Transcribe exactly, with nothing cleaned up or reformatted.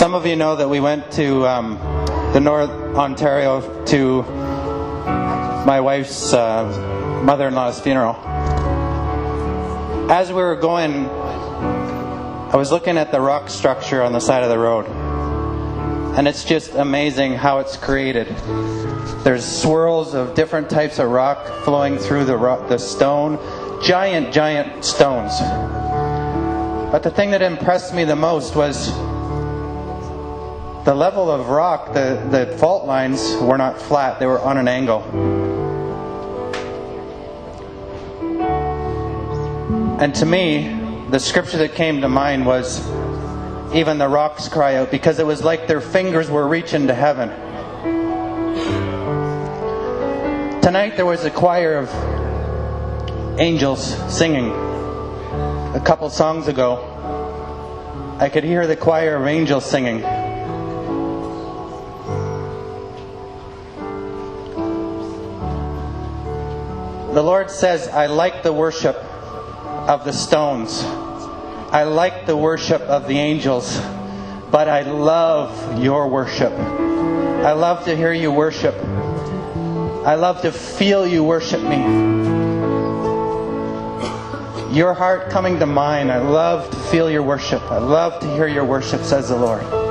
Some of you know that we went to um, the North Ontario to my wife's uh, mother-in-law's funeral. As we were going, I was looking at the rock structure on the side of the road. And it's just amazing how it's created. There's swirls of different types of rock flowing through the rock, the stone. Giant, giant stones. But the thing that impressed me the most was the level of rock. The, the fault lines were not flat. They were on an angle. And to me, the scripture that came to mind was, even the rocks cry out, because it was like their fingers were reaching to heaven. Tonight there was a choir of angels singing. A couple songs ago, I could hear the choir of angels singing. The Lord says, I like the worship of the stones. I like the worship of the angels, but I love your worship. I love to hear you worship. I love to feel you worship me. Your heart coming to mine. I love to feel your worship. I love to hear your worship, says the Lord.